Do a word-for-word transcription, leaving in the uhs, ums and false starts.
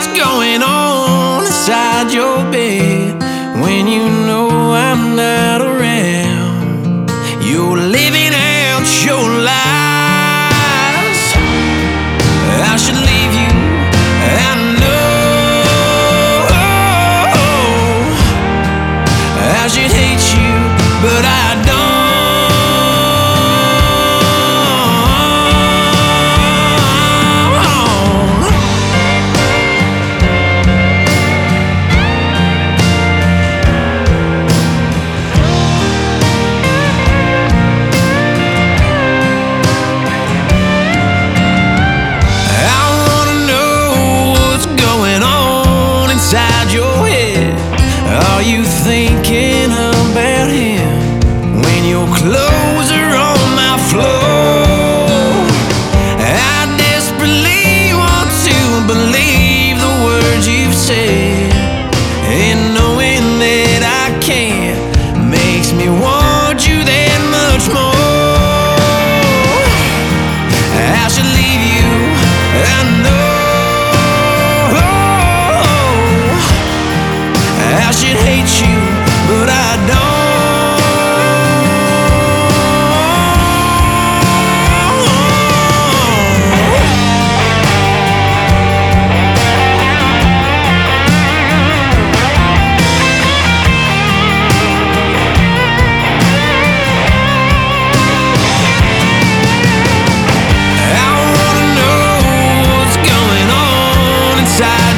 what's going on inside your bed when you know I'm not around. You're living out your lies. I should leave you, I know. I should hate you, but I don't. Inside your head, are you thinking about him when your clothes are on my floor? I desperately want to believe the words you've said, and knowing that I can't makes me want you that much more. I should leave you, I know. I should hate you, but I I wanna know what's going on inside